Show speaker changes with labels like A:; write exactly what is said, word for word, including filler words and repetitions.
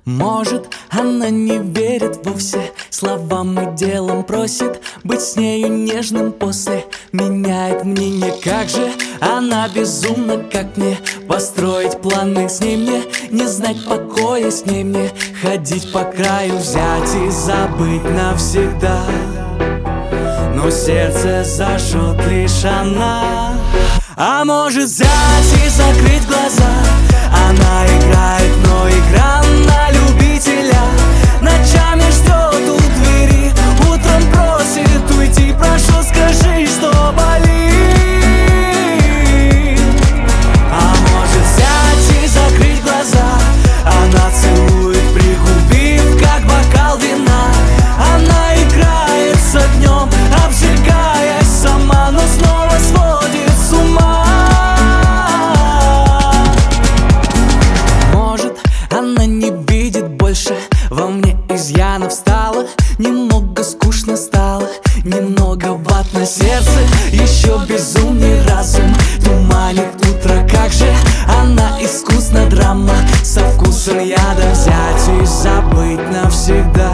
A: Может, она не верит вовсе словам и делом, просит быть с нею нежным после, меняет мнение. Как же она безумна, как мне построить планы с ней, мне не знать покоя, с ней мне ходить по краю, взять и забыть навсегда. Но сердце зажжет лишь она. А может взять и закрыть глаза, она играет, но игра на любителя. Ночами ждет у двери, утром просит уйти. Прошу, скажи, что болит. А может взять и закрыть глаза, она целует, пригубив, как бокал вина. Она играет с огнем, обжигаясь сама, но снова сводит с ума. Она не видит больше во мне изъянов, стало немного скучно, стало немного ватно сердце, еще безумный разум туманит утро. Как же она искусна, драма со вкусом яда, взять и забыть навсегда.